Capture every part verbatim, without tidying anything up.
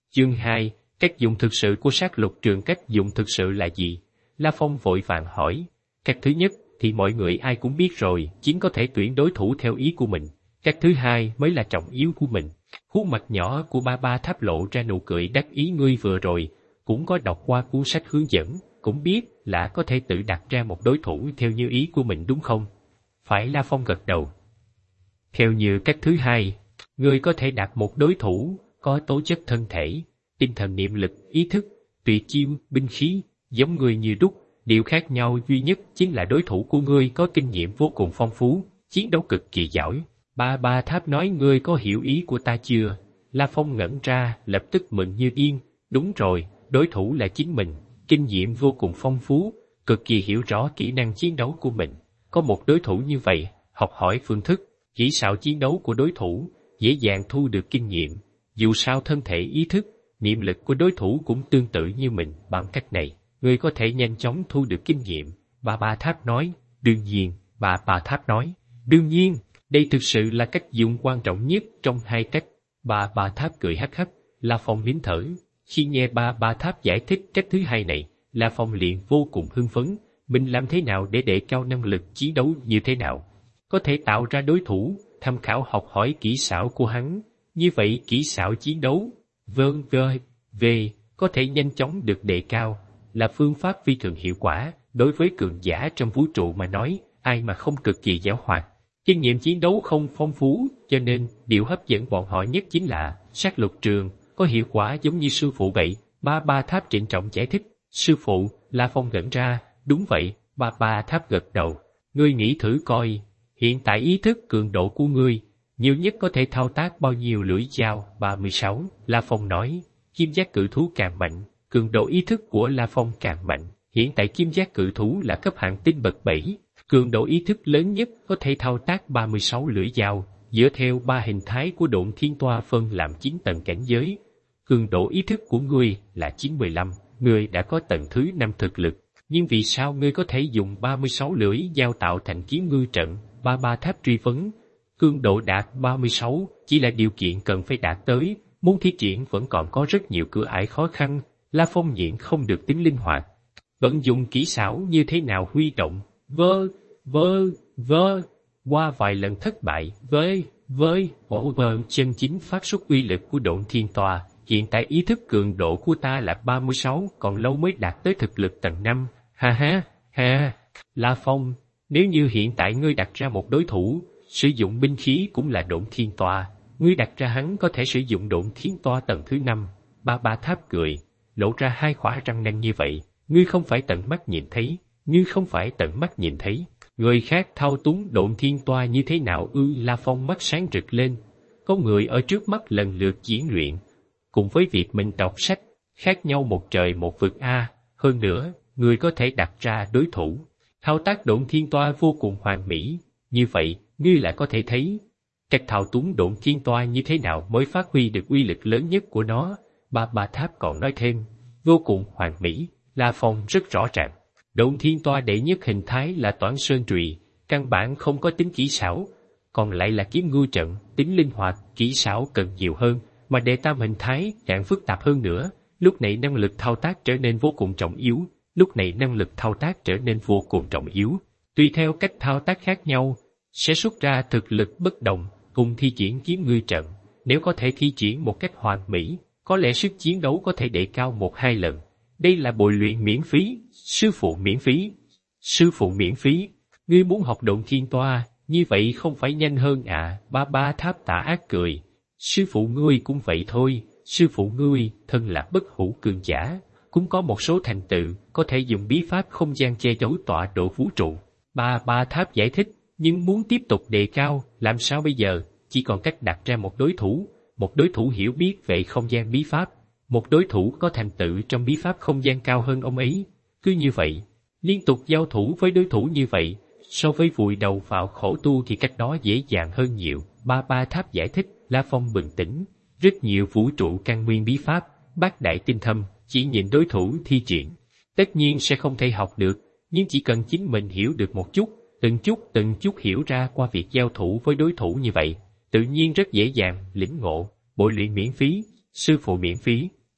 Chương hai, cách dùng thực sự của sát lục trường. Cách dùng thực sự là gì? La Phong vội vàng hỏi. Cách thứ nhất thì mọi người ai cũng biết rồi, chiến có thể tuyển đối thủ theo ý của mình. Cách thứ hai mới là trọng yếu của mình. Khuôn mặt nhỏ của Ba Ba Tháp lộ ra nụ cười đắc ý. Ngươi vừa rồi cũng có đọc qua cuốn sách hướng dẫn, cũng biết là có thể tự đặt ra một đối thủ theo như ý của mình đúng không? Phải. La Phong gật đầu. Theo như cách thứ hai, ngươi có thể đặt một đối thủ có tố chất thân thể, tinh thần, niệm lực, ý thức, tuyệt chiêu, binh khí, giống ngươi như đúc. Điều khác nhau duy nhất chính là đối thủ của ngươi có kinh nghiệm vô cùng phong phú, chiến đấu cực kỳ giỏi. Ba Ba Tháp nói. Ngươi có hiểu ý của ta chưa? La Phong ngẩn ra, lập tức mừng như điên. Đúng rồi, đối thủ là chính mình, kinh nghiệm vô cùng phong phú, cực kỳ hiểu rõ kỹ năng chiến đấu của mình. Có một đối thủ như vậy, học hỏi phương thức, kỹ xảo chiến đấu của đối thủ, dễ dàng thu được kinh nghiệm. Dù sao thân thể, ý thức, niệm lực của đối thủ cũng tương tự như mình. Bằng cách này, ngươi có thể nhanh chóng thu được kinh nghiệm. Ba Ba Tháp nói. Đương nhiên. Ba Ba Tháp nói. Đương nhiên, đây thực sự là cách dùng quan trọng nhất trong hai cách. Ba Ba Tháp cười hắc hắc. La Phong nín thở. Khi nghe Ba Ba Tháp giải thích cách thứ hai này, La Phong liền vô cùng hưng phấn. Mình làm thế nào để đề cao năng lực chiến đấu như thế nào? Có thể tạo ra đối thủ, tham khảo học hỏi kỹ xảo của hắn. Như vậy kỹ xảo chiến đấu, vân vân, về, có thể nhanh chóng được đề cao, là phương pháp phi thường hiệu quả. Đối với cường giả trong vũ trụ mà nói, ai mà không cực kỳ giàu hoạt, kinh nghiệm chiến đấu không phong phú, cho nên điều hấp dẫn bọn họ nhất chính là sát lục trường, có hiệu quả giống như sư phụ vậy. Ba Ba Tháp trịnh trọng giải thích. Sư phụ? La Phong ngẩn ra. Đúng vậy. Ba Ba Tháp gật đầu. Ngươi nghĩ thử coi, hiện tại ý thức cường độ của ngươi, nhiều nhất có thể thao tác bao nhiêu lưỡi dao? ba mươi sáu. La Phong nói. Kim giác cự thú càng mạnh, cường độ ý thức của La Phong càng mạnh. Hiện tại kim giác cự thú là cấp hạng tinh bậc bảy, cường độ ý thức lớn nhất có thể thao tác ba mươi sáu lưỡi dao. Dựa theo ba hình thái của Độn Thiên Toa phân làm chín tầng cảnh giới, cường độ ý thức của ngươi là chín mươi lăm, ngươi đã có tầng thứ năm thực lực. Nhưng vì sao ngươi có thể dùng ba mươi sáu lưỡi dao tạo thành kiếm ngư trận? Ba Ba Tháp truy vấn. Cường độ đạt ba mươi sáu chỉ là điều kiện cần phải đạt tới, muốn thi triển vẫn còn có rất nhiều cửa ải khó khăn. La Phong nhịn không được tính linh hoạt. Vận dụng kỹ xảo như thế nào huy động? Vơ, vơ, vơ. Qua vài lần thất bại, với, với, ổ vơ chân chính phát xuất uy lực của Độn Thiên Toa. Hiện tại ý thức cường độ của ta là ba mươi sáu, còn lâu mới đạt tới thực lực tầng năm. Ha ha, ha. La Phong, nếu như hiện tại ngươi đặt ra một đối thủ, sử dụng binh khí cũng là Độn Thiên Toa, ngươi đặt ra hắn có thể sử dụng Độn Thiên Toa tầng thứ năm. Ba Ba Tháp cười, lộ ra hai khỏa răng nanh. Như vậy, ngươi không phải tận mắt nhìn thấy, ngươi không phải tận mắt nhìn thấy người khác thao túng Độn Thiên Toa như thế nào ư? La Phong mắt sáng rực lên. Có người ở trước mắt lần lượt diễn luyện, cùng với việc mình đọc sách, khác nhau một trời một vực a. Hơn nữa, người có thể đặt ra đối thủ, thao tác Độn Thiên Toa vô cùng hoàn mỹ. Như vậy, ngươi lại có thể thấy cách thao túng Độn Thiên Toa như thế nào mới phát huy được uy lực lớn nhất của nó. Ba Ba Tháp còn nói thêm, vô cùng hoàn mỹ. La Phong rất rõ ràng, Độn Thiên Toa đệ nhất hình thái là Toản Sơn Trùy, căn bản không có tính kỹ xảo, còn lại là kiếm ngư trận, tính linh hoạt, kỹ xảo cần nhiều hơn, mà đệ tam hình thái càng phức tạp hơn nữa. Lúc này năng lực thao tác trở nên vô cùng trọng yếu, lúc này năng lực thao tác trở nên vô cùng trọng yếu. Tùy theo cách thao tác khác nhau, sẽ xuất ra thực lực bất đồng. Cùng thi triển kiếm ngư trận, nếu có thể thi triển một cách hoàn mỹ, có lẽ sức chiến đấu có thể đề cao một hai lần. Đây là bồi luyện miễn phí, sư phụ miễn phí. Sư phụ miễn phí, ngươi muốn học Độn Thiên Toa, như vậy không phải nhanh hơn à? Ba Ba Tháp tà ác cười. Sư phụ ngươi cũng vậy thôi, sư phụ ngươi thân là bất hủ cường giả, cũng có một số thành tựu, có thể dùng bí pháp không gian che giấu tọa độ vũ trụ. Ba Ba Tháp giải thích, nhưng muốn tiếp tục đề cao, làm sao bây giờ? Chỉ còn cách đặt ra một đối thủ, một đối thủ hiểu biết về không gian bí pháp, một đối thủ có thành tựu trong bí pháp không gian cao hơn ông ấy. Cứ như vậy, liên tục giao thủ với đối thủ như vậy, so với vùi đầu vào khổ tu thì cách đó dễ dàng hơn nhiều. Ba Ba Tháp giải thích. La Phong bừng tỉnh, rất nhiều vũ trụ căn nguyên bí pháp, bát đại tinh thâm, chỉ nhìn đối thủ thi triển, tất nhiên sẽ không thể học được, nhưng chỉ cần chính mình hiểu được một chút, từng chút từng chút hiểu ra qua việc giao thủ với đối thủ như vậy, tự nhiên rất dễ dàng lĩnh ngộ. Bồi luyện miễn phí, sư phụ miễn phí,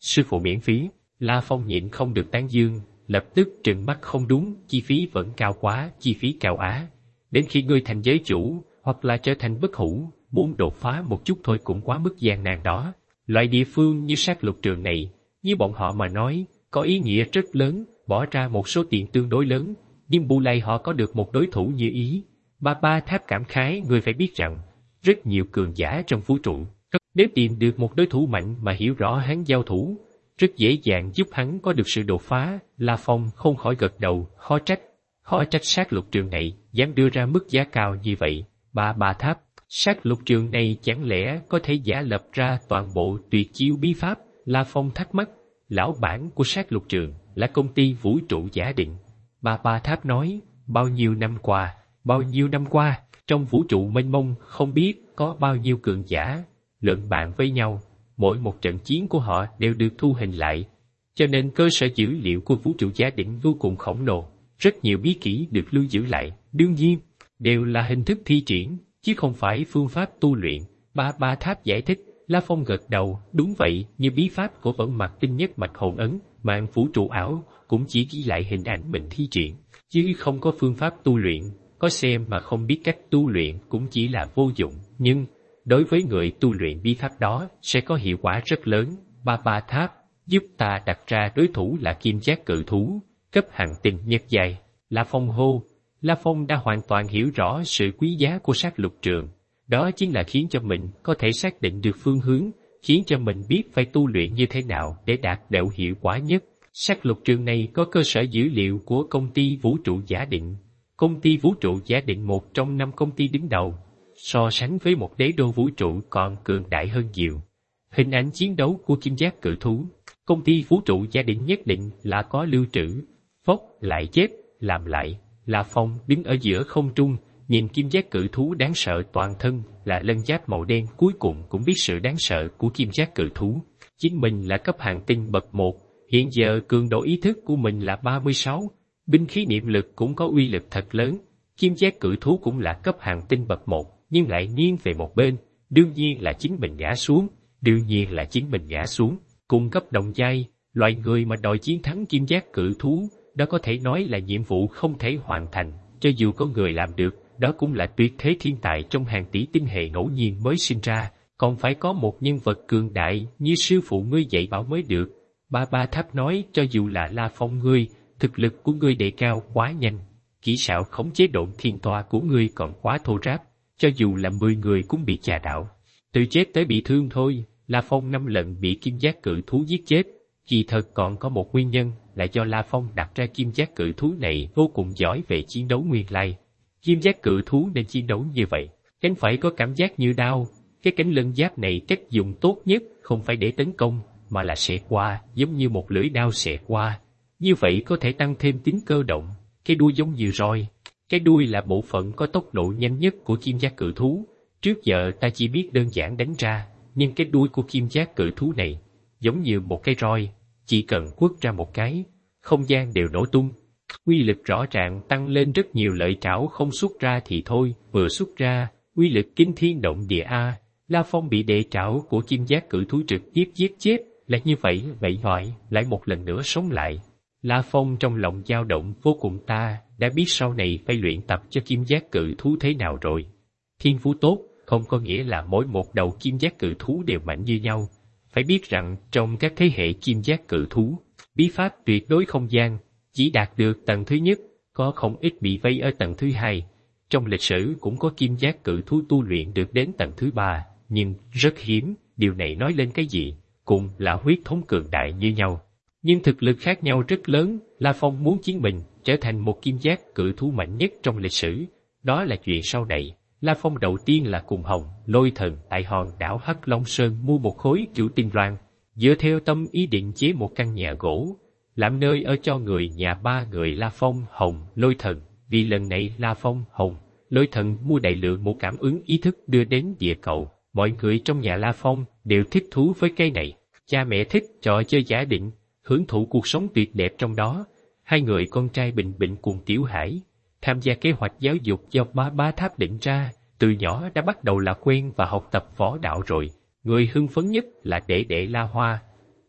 Sư phụ miễn phí. La Phong nhịn không được tán dương, lập tức trừng mắt không đúng, chi phí vẫn cao quá, chi phí cao á. Đến khi ngươi thành giới chủ, hoặc là trở thành bất hủ, muốn đột phá một chút thôi cũng quá mức gian nan đó. Loại địa phương như sát lục trường này, như bọn họ mà nói, có ý nghĩa rất lớn, bỏ ra một số tiền tương đối lớn, nhưng bù lại họ có được một đối thủ như ý. Ba Ba Tháp cảm khái, ngươi phải biết rằng, rất nhiều cường giả trong vũ trụ, nếu tìm được một đối thủ mạnh mà hiểu rõ hắn giao thủ, rất dễ dàng giúp hắn có được sự đột phá. La Phong không khỏi gật đầu, khó trách, khó trách sát lục trường này dám đưa ra mức giá cao như vậy. Ba Ba Tháp, sát lục trường này chẳng lẽ có thể giả lập ra toàn bộ tuyệt chiêu bí pháp? La Phong thắc mắc. Lão bản của sát lục trường là công ty vũ trụ giả định. Ba Ba Tháp nói, bao nhiêu năm qua, bao nhiêu năm qua, trong vũ trụ mênh mông không biết có bao nhiêu cường giả luận bàn với nhau, mỗi một trận chiến của họ đều được thu hình lại, cho nên cơ sở dữ liệu của vũ trụ giả định vô cùng khổng lồ, rất nhiều bí kỹ được lưu giữ lại, đương nhiên, đều là hình thức thi triển, chứ không phải phương pháp tu luyện. Ba Ba Tháp giải thích. La Phong gật đầu, đúng vậy, như bí pháp của Vận Mạc Tinh Nhất Mạch Hồn Ấn, mạng vũ trụ ảo, cũng chỉ ghi lại hình ảnh mình thi triển, chứ không có phương pháp tu luyện, có xem mà không biết cách tu luyện cũng chỉ là vô dụng, nhưng đối với người tu luyện bí pháp đó sẽ có hiệu quả rất lớn. Ba Ba Tháp giúp ta đặt ra đối thủ là Kim Giác Cự Thú, cấp hàng tinh nhất giai. La Phong hô. La Phong đã hoàn toàn hiểu rõ sự quý giá của sát lục trường. Đó chính là khiến cho mình có thể xác định được phương hướng, khiến cho mình biết phải tu luyện như thế nào để đạt được hiệu quả nhất. Sát lục trường này có cơ sở dữ liệu của công ty vũ trụ giả định. Công ty vũ trụ giả định một trong năm công ty đứng đầu, so sánh với một đế đô vũ trụ còn cường đại hơn nhiều. Hình ảnh chiến đấu của Kim Giác Cự Thú, công ty vũ trụ giả định nhất định là có lưu trữ. Phốc, lại chết, làm lại. La Phong đứng ở giữa không trung, nhìn Kim Giác Cự Thú đáng sợ toàn thân là lân giáp màu đen, cuối cùng cũng biết sự đáng sợ của Kim Giác Cự Thú. Chính mình là cấp hàng tinh bậc một, hiện giờ cường độ ý thức của mình là ba mươi sáu, binh khí niệm lực cũng có uy lực thật lớn. Kim Giác Cự Thú cũng là cấp hàng tinh bậc một, nhưng lại nghiêng về một bên, đương nhiên là chính mình ngã xuống, đương nhiên là chính mình ngã xuống. Cùng cấp đồng giai, loại người mà đòi chiến thắng Kim Giác Cự Thú, đó có thể nói là nhiệm vụ không thể hoàn thành, cho dù có người làm được, đó cũng là tuyệt thế thiên tài trong hàng tỷ tinh hệ ngẫu nhiên mới sinh ra, còn phải có một nhân vật cường đại như sư phụ ngươi dạy bảo mới được. Ba Ba Tháp nói, cho dù là La Phong ngươi, thực lực của ngươi đề cao quá nhanh, kỹ xảo khống chế độn thiên tòa của ngươi còn quá thô ráp, cho dù là mười người cũng bị chà đảo, từ chết tới bị thương thôi. La Phong năm lần bị Kim Giác Cự Thú giết chết, kỳ thật còn có một nguyên nhân là do La Phong đặt ra Kim Giác Cự Thú này vô cùng giỏi về chiến đấu nguyên lai. Kim Giác Cự Thú nên chiến đấu như vậy, cánh phải có cảm giác như đao, cái cánh lân giáp này cách dùng tốt nhất không phải để tấn công, mà là xẹt qua, giống như một lưỡi đao xẹt qua. Như vậy có thể tăng thêm tính cơ động, cái đuôi giống như roi. Cái đuôi là bộ phận có tốc độ nhanh nhất của Kim Giác Cự Thú. Trước giờ ta chỉ biết đơn giản đánh ra, nhưng cái đuôi của Kim Giác Cự Thú này giống như một cái roi, chỉ cần quất ra một cái, không gian đều nổ tung. Uy lực rõ ràng tăng lên rất nhiều, lợi trảo không xuất ra thì thôi, vừa xuất ra, uy lực kinh thiên động địa a. La Phong bị đệ trảo của Kim Giác Cự Thú trực tiếp giết chết, là như vậy, vậy gọi, lại một lần nữa sống lại. La Phong trong lòng dao động vô cùng, ta đã biết sau này phải luyện tập cho Kim Giác Cự Thú thế nào rồi. Thiên phú tốt, không có nghĩa là mỗi một đầu Kim Giác Cự Thú đều mạnh như nhau. Phải biết rằng trong các thế hệ Kim Giác Cự Thú, bí pháp tuyệt đối không gian chỉ đạt được tầng thứ nhất, có không ít bị vây ở tầng thứ hai. Trong lịch sử cũng có Kim Giác Cự Thú tu luyện được đến tầng thứ ba, nhưng rất hiếm. Điều này nói lên cái gì? Cùng là huyết thống cường đại như nhau, nhưng thực lực khác nhau rất lớn. La Phong muốn chính mình trở thành một Kim Giác Cự Thú mạnh nhất trong lịch sử, đó là chuyện sau này. La Phong đầu tiên là cùng Hồng Lôi Thần tại hòn đảo Hắc Long Sơn mua một khối cửu tinh loan, dựa theo tâm ý định chế một căn nhà gỗ, làm nơi ở cho người nhà ba người La Phong, Hồng, Lôi Thần. Vì lần này La Phong, Hồng, Lôi Thần mua đại lượng một cảm ứng ý thức đưa đến địa cầu, mọi người trong nhà La Phong đều thích thú với cái này. Cha mẹ thích trò chơi giả định, hưởng thụ cuộc sống tuyệt đẹp trong đó. Hai người con trai Bình Bình cùng Tiểu Hải tham gia kế hoạch giáo dục do Ba Ba Tháp định ra, từ nhỏ đã bắt đầu là quen và học tập võ đạo rồi. Người hưng phấn nhất là đệ đệ La Hoa.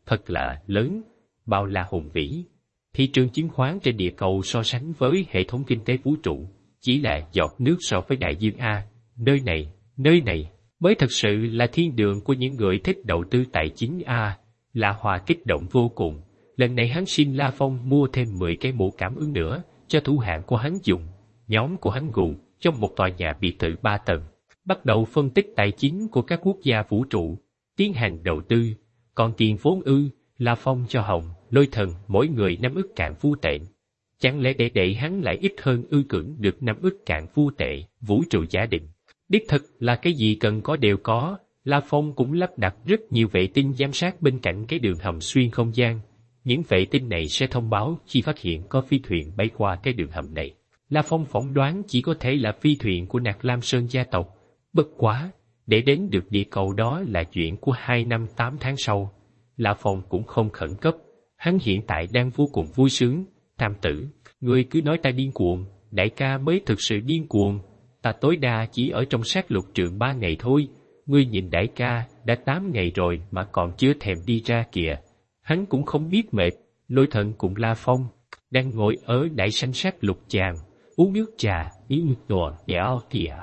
thật là lớn, bao la hùng vĩ. Thị trường chứng khoán trên địa cầu so sánh với hệ thống kinh tế vũ trụ, chỉ là giọt nước so với đại dương A. Nơi này, nơi này, mới thật sự là thiên đường của những người thích đầu tư tài chính A. Lã Hòa kích động vô cùng. Lần này hắn xin La Phong mua thêm mười cái mũ cảm ứng nữa, cho thủ hạng của hắn dùng. Nhóm của hắn gù trong một tòa nhà biệt thự ba tầng, bắt đầu phân tích tài chính của các quốc gia vũ trụ, tiến hành đầu tư. Còn tiền vốn ư, La Phong cho Hồng, Lôi Thần mỗi người năm ức cạn phu tệ. Chẳng lẽ đệ đệ hắn lại ít hơn ư cưỡng được năm ức cạn phu tệ, vũ trụ giả định. Đích thực là cái gì cần có đều có. La Phong cũng lắp đặt rất nhiều vệ tinh giám sát bên cạnh cái đường hầm xuyên không gian. Những vệ tinh này sẽ thông báo khi phát hiện có phi thuyền bay qua cái đường hầm này. La Phong phỏng đoán chỉ có thể là phi thuyền của Nạc Lam Sơn gia tộc. Bất quá, để đến được địa cầu đó là chuyện của hai năm tám tháng sau. La Phong cũng không khẩn cấp. Hắn hiện tại đang vô cùng vui sướng. Tam tử, ngươi cứ nói ta điên cuồng, đại ca mới thực sự điên cuồng. Ta tối đa chỉ ở trong sát lục trường ba ngày thôi. Ngươi nhìn đại ca, đã tám ngày rồi mà còn chưa thèm đi ra kìa. Hắn cũng không biết mệt. Lôi Thần cùng La Phong đang ngồi ở đại sảnh sát lục chàng, uống nước trà, ý nước nồi, dẻo kìa.